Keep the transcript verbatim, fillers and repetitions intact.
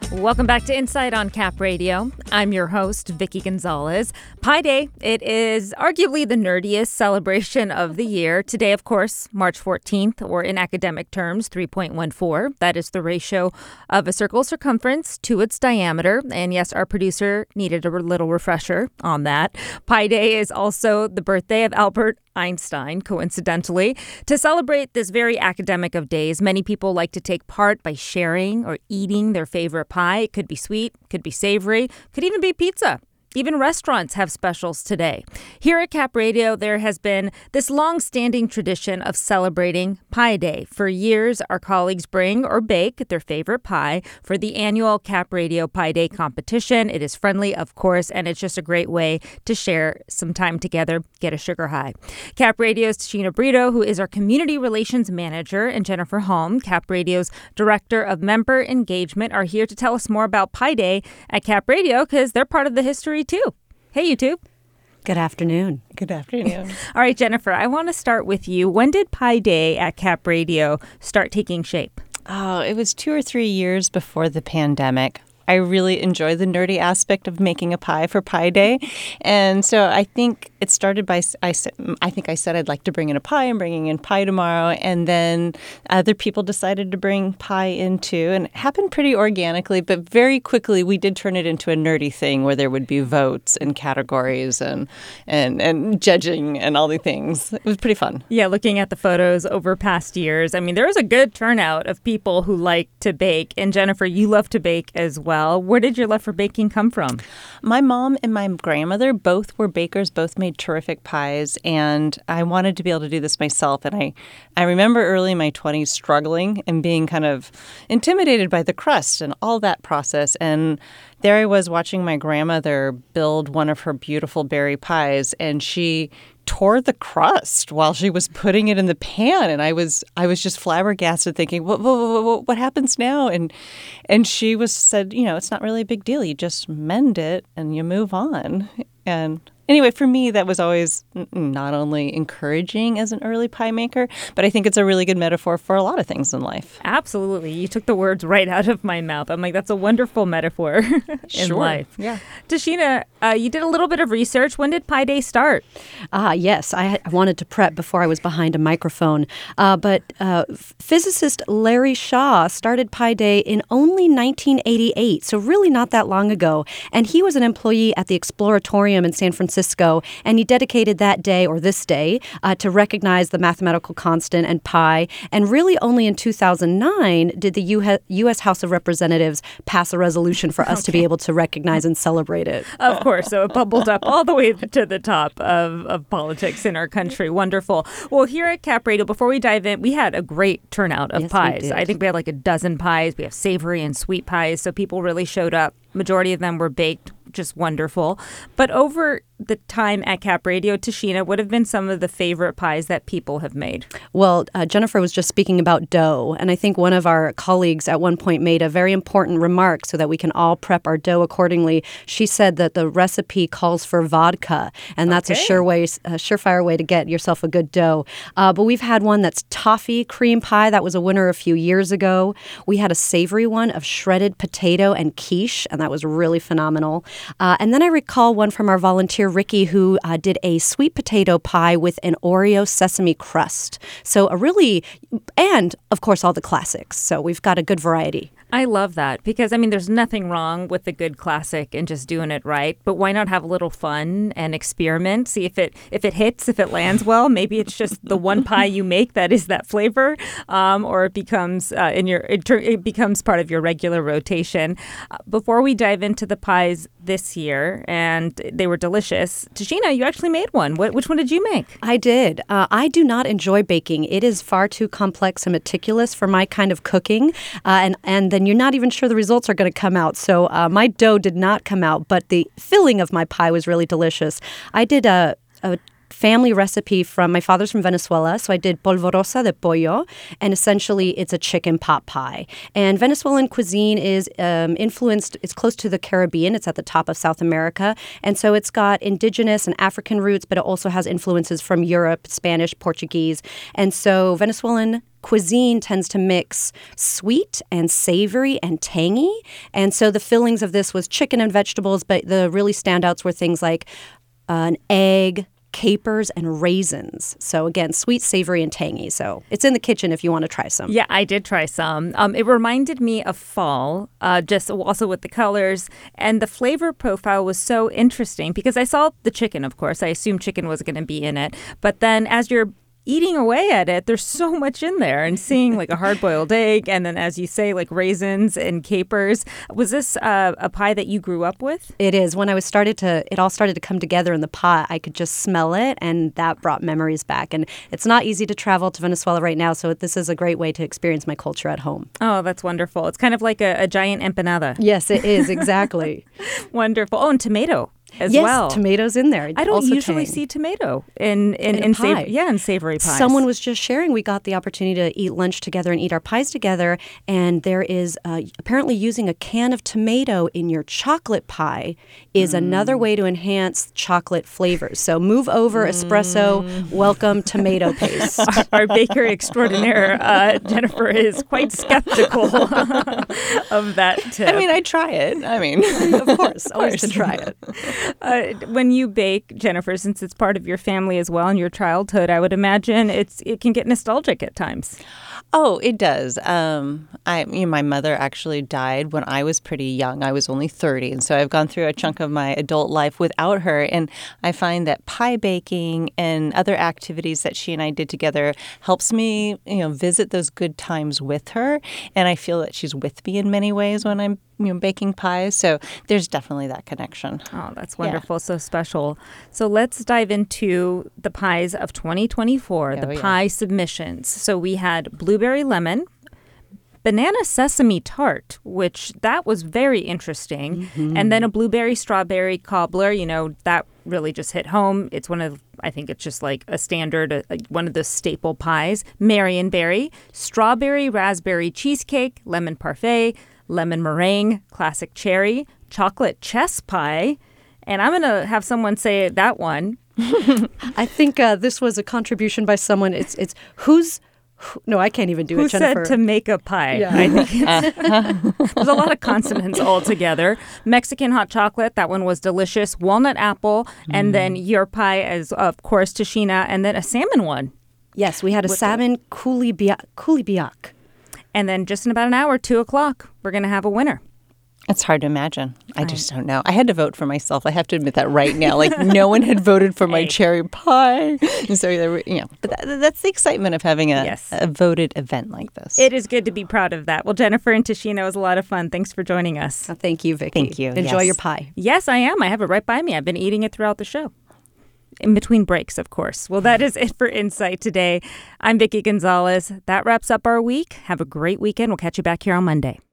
Welcome back to Insight on Cap Radio. I'm your host, Vicky Gonzalez. Pi Day, it is arguably the nerdiest celebration of the year. Today, of course, March fourteenth, or in academic terms, three point one four. That is the ratio of a circle's circumference to its diameter. And yes, our producer needed a little refresher on that. Pi Day is also the birthday of Albert Einstein, coincidentally. To celebrate this very academic of days, many people like to take part by sharing or eating their favorite pie. It could be sweet, could be savory, could even be pizza. Even restaurants have specials today. Here at Cap Radio, there has been this long-standing tradition of celebrating Pi Day. For years, our colleagues bring or bake their favorite pie for the annual Cap Radio Pi Day competition. It is friendly, of course, and it's just a great way to share some time together, get a sugar high. Cap Radio's Tashina Brito, who is our Community Relations Manager, and Jennifer Holm, Cap Radio's Director of Member Engagement, are here to tell us more about Pi Day at Cap Radio because they're part of the history too. Hey, you two. Good afternoon. Good afternoon. All right, Jennifer, I want to start with you. When did Pi Day at Cap Radio start taking shape? Oh, it was two or three years before the pandemic. I really enjoy the nerdy aspect of making a pie for Pi Day. And so I think it started by, I, I think I said I'd like to bring in a pie. I'm bringing in pie tomorrow. And then other people decided to bring pie in too. And it happened pretty organically, but very quickly we did turn it into a nerdy thing where there would be votes and categories and, and, and judging and all the things. It was pretty fun. Yeah, looking at the photos over past years, I mean, there was a good turnout of people who like to bake. And Jennifer, you love to bake as well. Where did your love for baking come from? My mom and my grandmother both were bakers, both made terrific pies, and I wanted to be able to do this myself. And I, I remember early in my twenties struggling and being kind of intimidated by the crust and all that process. And there I was watching my grandmother build one of her beautiful berry pies, and she tore the crust while she was putting it in the pan, and I was I was just flabbergasted, thinking, what what, what, what happens now? And and she was said, you know, it's not really a big deal. You just mend it and you move on. And anyway, for me, that was always not only encouraging as an early pie maker, but I think it's a really good metaphor for a lot of things in life. Absolutely. You took the words right out of my mouth. I'm like, that's a wonderful metaphor in sure. life. Yeah. Tashina, uh, you did a little bit of research. When did Pi Day start? Ah, yes. I, had, I wanted to prep before I was behind a microphone. Uh, but uh, physicist Larry Shaw started Pi Day in only nineteen eighty-eight, so really not that long ago. And he was an employee at the Exploratorium in San Francisco, and he dedicated that day, or this day, uh, to recognize the mathematical constant and pi. And really only in two thousand nine did the U S House of Representatives pass a resolution for us okay. to be able to recognize and celebrate it. Of course. So it bubbled up all the way to the top of, of politics in our country. Wonderful. Well, here at Cap Radio, before we dive in, we had a great turnout of yes, pies. I think we had like a dozen pies. We have savory and sweet pies. So people really showed up. Majority of them were baked. Just wonderful. But over the time at Cap Radio, Tashina, what have been some of the favorite pies that people have made? Well, uh, Jennifer was just speaking about dough, and I think one of our colleagues at one point made a very important remark so that we can all prep our dough accordingly. She said that the recipe calls for vodka, and that's okay. a sure way, a surefire way to get yourself a good dough. Uh, but we've had one that's toffee cream pie. That was a winner a few years ago. We had a savory one of shredded potato and quiche, and that was really phenomenal. Uh, and then I recall one from our volunteer, Ricky, who uh, did a sweet potato pie with an Oreo sesame crust. So a really, and of course, all the classics. So we've got a good variety. I love that because, I mean, there's nothing wrong with a good classic and just doing it right. But why not have a little fun and experiment? See if it if it hits, if it lands well. Maybe it's just the one pie you make that is that flavor, um, or it becomes uh, in your it, it becomes part of your regular rotation. Uh, before we dive into the pies this year, and they were delicious, Tashina, you actually made one. What, which one did you make? I did. Uh, I do not enjoy baking. It is far too complex and meticulous for my kind of cooking, uh, and and then you're not even sure the results are going to come out. So uh, my dough did not come out, but the filling of my pie was really delicious. I did a, a family recipe from, my father's from Venezuela, so I did polvorosa de pollo, and essentially it's a chicken pot pie. And Venezuelan cuisine is um, influenced, it's close to the Caribbean, it's at the top of South America, and so it's got indigenous and African roots, but it also has influences from Europe, Spanish, Portuguese, and so Venezuelan cuisine tends to mix sweet and savory and tangy. And so the fillings of this was chicken and vegetables, but the really standouts were things like uh, an egg, capers, and raisins. So again, sweet, savory, and tangy. So it's in the kitchen if you want to try some. Yeah, I did try some. Um, it reminded me of fall, uh, just also with the colors. And the flavor profile was so interesting because I saw the chicken, of course. I assumed chicken was going to be in it. But then as you're eating away at it, there's so much in there, and seeing like a hard-boiled egg, and then, as you say, like raisins and capers. Was this uh, a pie that you grew up with? It is. When I was started to, it all started to come together in the pot, I could just smell it, and that brought memories back. And it's not easy to travel to Venezuela right now, so this is a great way to experience my culture at home. Oh, that's wonderful. It's kind of like a, a giant empanada. Yes, it is, exactly. Wonderful. Oh, and tomato as yes, well. Tomatoes in there. I don't also usually tang. see tomato in in, In a in pie. sav- yeah, in savory pies. Someone was just sharing. We got the opportunity to eat lunch together and eat our pies together, and there is uh, apparently using a can of tomato in your chocolate pie is mm. another way to enhance chocolate flavors. So move over, mm. espresso, welcome tomato paste. Our, our baker extraordinaire, uh, Jennifer, is quite skeptical of that tip. I mean, I try it. I mean, of course, always to try it. Uh, when you bake, Jennifer, since it's part of your family as well and your childhood, I would imagine it's it can get nostalgic at times. Oh, it does. Um, I, you know, my mother actually died when I was pretty young. I was only thirty, and so I've gone through a chunk of my adult life without her. And I find that pie baking and other activities that she and I did together helps me, you know, visit those good times with her. And I feel that she's with me in many ways when I'm, you know, baking pies. So there's definitely that connection. Oh, that's wonderful. Yeah. So special. So let's dive into the pies of twenty twenty-four, oh, the yeah. pie submissions. So we had blueberry lemon, banana sesame tart, which that was very interesting. Mm-hmm. And then a blueberry strawberry cobbler, you know, that really just hit home. It's one of, I think it's just like a standard, a, a, one of the staple pies. Marionberry, strawberry raspberry cheesecake, lemon parfait, lemon meringue, classic cherry, chocolate chess pie. And I'm going to have someone say that one. I think uh, this was a contribution by someone. It's it's who's who, no, I can't even do Who it, Jennifer. Who said to make a pie? Yeah. I think it's, there's a lot of consonants all together. Mexican hot chocolate, that one was delicious. Walnut apple, mm. and then your pie as, of course, tashina, and then a salmon one. Yes, we had a With salmon the... coulibiac. coulibiac. And then just in about an hour, two o'clock, we're going to have a winner. It's hard to imagine. I just don't know. I had to vote for myself. I have to admit that right now. Like, no one had voted for my hey. cherry pie. And so, you know, but that, that's the excitement of having a, yes. a voted event like this. It is good to be proud of that. Well, Jennifer and Tashina, it was a lot of fun. Thanks for joining us. Oh, thank you, Vicki. Thank you. Enjoy yes. your pie. Yes, I am. I have it right by me. I've been eating it throughout the show. In between breaks, of course. Well, that is it for Insight today. I'm Vicki Gonzalez. That wraps up our week. Have a great weekend. We'll catch you back here on Monday.